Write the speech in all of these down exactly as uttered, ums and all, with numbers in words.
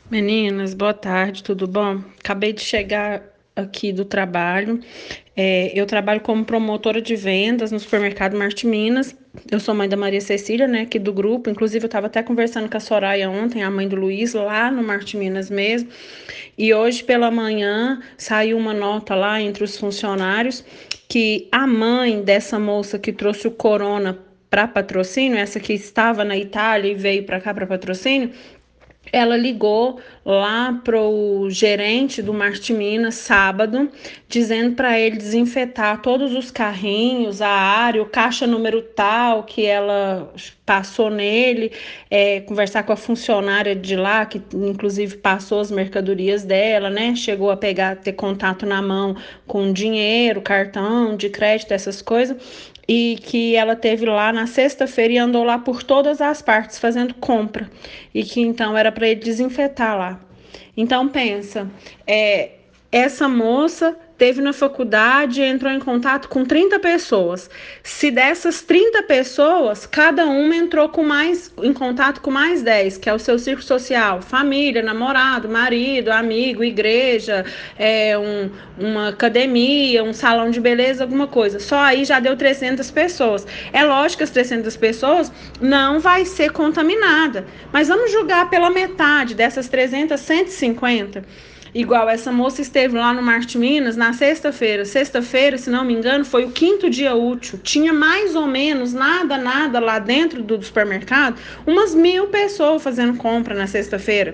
Meninas, boa tarde, tudo bom? Acabei de chegar aqui do trabalho. É, eu trabalho como promotora de vendas no supermercado Marte Minas. Eu sou mãe da Maria Cecília, né, aqui do grupo. Inclusive, eu estava até conversando com a Soraya ontem, a mãe do Luiz, lá no Marte Minas mesmo. E hoje pela manhã saiu uma nota lá entre os funcionários que a mãe dessa moça que trouxe o corona para patrocínio, essa que estava na Itália e veio para cá para patrocínio, ela ligou lá pro gerente do Marte Minas sábado, dizendo para ele desinfetar todos os carrinhos, a área, o caixa número tal que ela passou nele, é, conversar com a funcionária de lá, que inclusive passou as mercadorias dela, né? Chegou a pegar, ter contato na mão com dinheiro, cartão de crédito, essas coisas, e que ela teve lá na sexta-feira e andou lá por todas as partes fazendo compra, e que então era para ele desinfetar lá. Então pensa, é, essa moça teve na faculdade e entrou em contato com trinta pessoas. Se dessas trinta pessoas, cada uma entrou com mais, em contato com mais dez, que é o seu círculo social, família, namorado, marido, amigo, igreja, é, um, uma academia, um salão de beleza, alguma coisa. Só aí já deu trezentas pessoas. É lógico que as trezentas pessoas não vai ser contaminada, mas vamos julgar pela metade dessas trezentas, cento e cinquenta. Igual essa moça esteve lá no Marte Minas na sexta-feira. Sexta-feira, se não me engano, foi o quinto dia útil. Tinha mais ou menos nada, nada lá dentro do supermercado, umas mil pessoas fazendo compra na sexta-feira.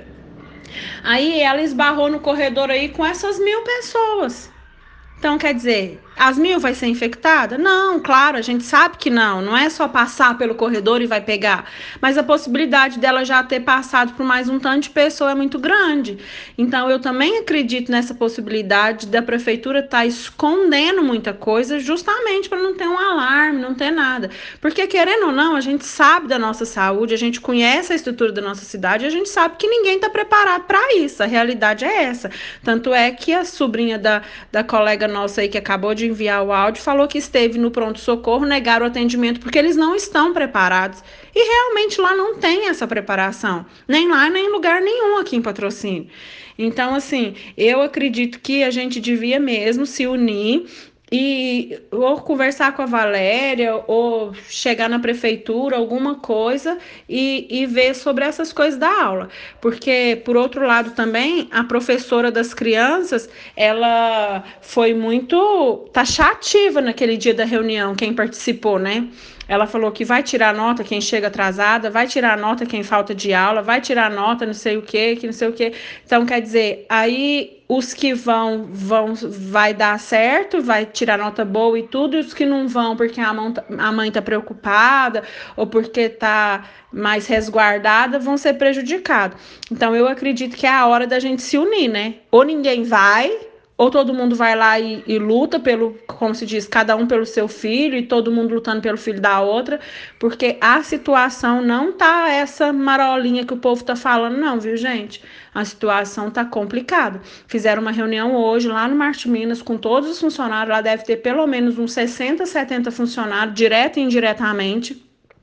Aí ela esbarrou no corredor aí com essas mil pessoas. Então, quer dizer, as mil vai ser infectada? Não, claro, a gente sabe que não. Não é só passar pelo corredor e vai pegar. Mas a possibilidade dela já ter passado por mais um tanto de pessoa é muito grande. Então, eu também acredito nessa possibilidade da prefeitura estar tá escondendo muita coisa justamente para não ter um alarme, não ter nada. Porque, querendo ou não, a gente sabe da nossa saúde, a gente conhece a estrutura da nossa cidade, a gente sabe que ninguém está preparado para isso. A realidade é essa. Tanto é que a sobrinha da, da colega nossa aí que acabou de enviar o áudio falou que esteve no pronto-socorro, negaram o atendimento porque eles não estão preparados. E realmente lá não tem essa preparação. Nem lá, nem em lugar nenhum aqui em Patrocínio. Então, assim, eu acredito que a gente devia mesmo se unir e ou conversar com a Valéria ou chegar na prefeitura, alguma coisa e, e ver sobre essas coisas da aula, porque por outro lado também a professora das crianças, ela foi muito taxativa naquele dia da reunião, quem participou, né? Ela falou que vai tirar nota quem chega atrasada, vai tirar nota quem falta de aula, vai tirar nota não sei o que, que não sei o que. Então, quer dizer, aí os que vão, vão vai dar certo, vai tirar nota boa e tudo, e os que não vão porque a, mão, a mãe tá preocupada ou porque tá mais resguardada, vão ser prejudicados. Então, eu acredito que é a hora da gente se unir, né? Ou ninguém vai, ou todo mundo vai lá e, e luta pelo, como se diz, cada um pelo seu filho e todo mundo lutando pelo filho da outra, porque a situação não tá essa marolinha que o povo tá falando, não, viu, gente? A situação tá complicada. Fizeram uma reunião hoje lá no Marte Minas com todos os funcionários, lá deve ter pelo menos uns sessenta, setenta funcionários, direto e indiretamente,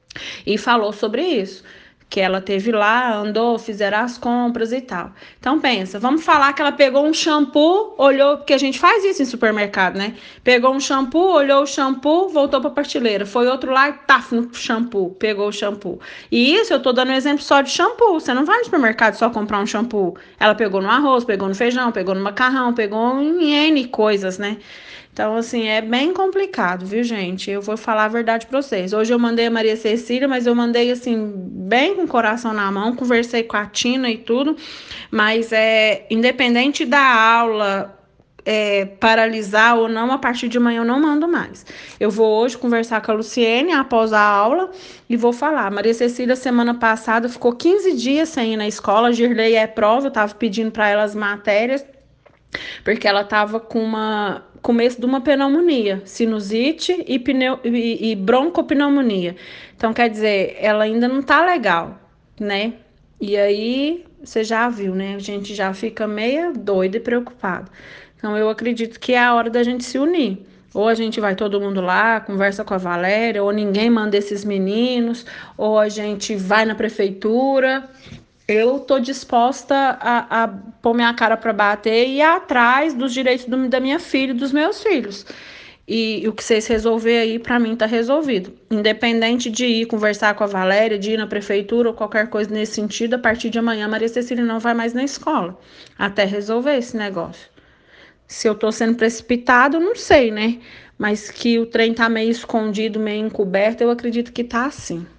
e falou sobre isso. Que ela teve lá, andou, fizeram as compras e tal. Então pensa, vamos falar que ela pegou um shampoo, olhou, porque a gente faz isso em supermercado, né? Pegou um shampoo, olhou o shampoo, voltou para a prateleira. Foi outro lá e taf no shampoo, pegou o shampoo. E isso eu tô dando um exemplo só de shampoo. Você não vai no supermercado só comprar um shampoo. Ela pegou no arroz, pegou no feijão, pegou no macarrão, pegou em N coisas, né? Então, assim, é bem complicado, viu, gente? Eu vou falar a verdade pra vocês. Hoje eu mandei a Maria Cecília, mas eu mandei, assim, bem com o coração na mão, conversei com a Tina e tudo, mas é independente da aula é, paralisar ou não, a partir de amanhã eu não mando mais. Eu vou hoje conversar com a Luciene após a aula e vou falar. Maria Cecília, semana passada, ficou quinze dias sem ir na escola, a Girlei é prova, eu tava pedindo para ela as matérias, porque ela estava com uma começo de uma pneumonia, sinusite e, pneu, e, e broncopneumonia. Então, quer dizer, ela ainda não tá legal, né? E aí, você já viu, né? A gente já fica meio doido e preocupado. Então, eu acredito que é a hora da gente se unir. Ou a gente vai todo mundo lá, conversa com a Valéria, ou ninguém manda esses meninos, ou a gente vai na prefeitura Eu tô disposta a, a pôr minha cara para bater e ir atrás dos direitos do, da minha filha e dos meus filhos. E, e o que vocês resolver aí, para mim, tá resolvido. Independente de ir conversar com a Valéria, de ir na prefeitura ou qualquer coisa nesse sentido, a partir de amanhã, a Maria Cecília não vai mais na escola, até resolver esse negócio. Se eu tô sendo precipitado, eu não sei, né? Mas que o trem tá meio escondido, meio encoberto, eu acredito que tá assim.